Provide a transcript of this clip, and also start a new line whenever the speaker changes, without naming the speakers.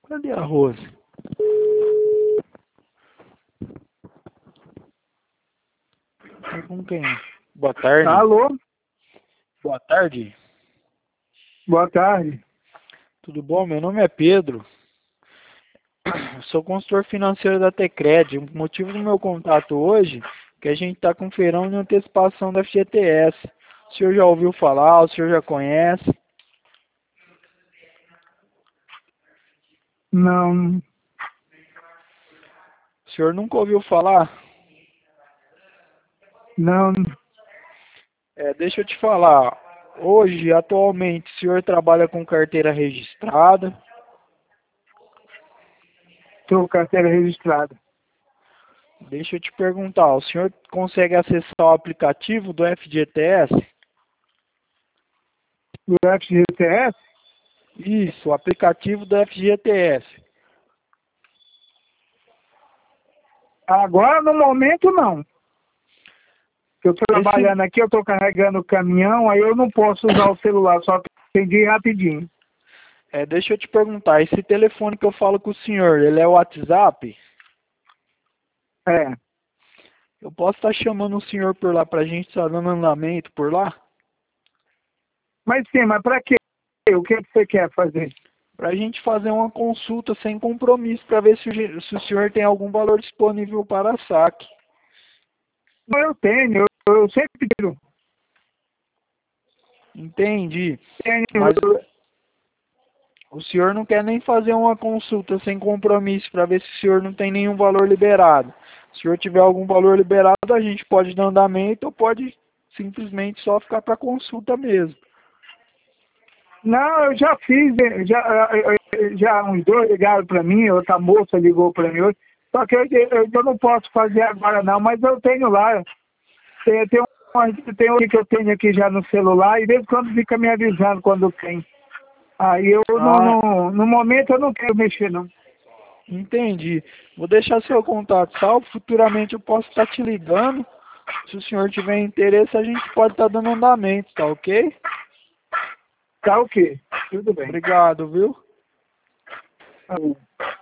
Cadê a Rose? Tá com quem? Boa tarde.
Alô?
Boa tarde.
Boa tarde.
Tudo bom? Meu nome é Pedro. Eu sou consultor financeiro da Tecred. O motivo do meu contato hoje é que a gente está com feirão de antecipação da FGTS. O senhor já ouviu falar? O senhor já conhece?
Não,
O senhor nunca ouviu falar?
não,
Deixa eu te falar. Hoje, atualmente, o senhor trabalha com carteira registrada?
estou com carteira registrada.
Deixa eu te perguntar, o senhor consegue acessar o aplicativo do FGTS?
Do FGTS?
Isso, o aplicativo do FGTS.
Agora, no momento, não. Eu estou trabalhando aqui, eu estou carregando o caminhão, aí eu não posso usar o celular, só atendi rapidinho.
Deixa eu te perguntar, esse telefone que eu falo com o senhor, ele é o WhatsApp?
É.
Eu posso estar chamando o senhor por lá pra gente estar dando andamento por lá?
Mas sim, mas para quê? O que você quer fazer?
Pra gente fazer uma consulta sem compromisso para ver se o senhor tem algum valor disponível para saque.
Eu tenho, eu sempre tiro.
Entendi.
Tenho,
Mas o senhor não quer nem fazer uma consulta sem compromisso para ver se o senhor não tem nenhum valor liberado. Se o senhor tiver algum valor liberado, a gente pode dar andamento ou pode simplesmente só ficar para consulta mesmo.
Não, eu já fiz, já uns dois ligaram para mim, outra moça ligou para mim hoje, só que eu não posso fazer agora não, mas eu tenho lá, tem um que eu tenho aqui já no celular, e de vez em quando fica me avisando quando tem. Aí eu
Ah,
no momento eu não quero mexer não.
entendi. Vou deixar seu contato salvo. Futuramente eu posso estar te ligando. Se o senhor tiver interesse, a gente pode estar dando andamento, tá ok?
Tá ok, tudo bem.
Obrigado, viu?
Tá bom.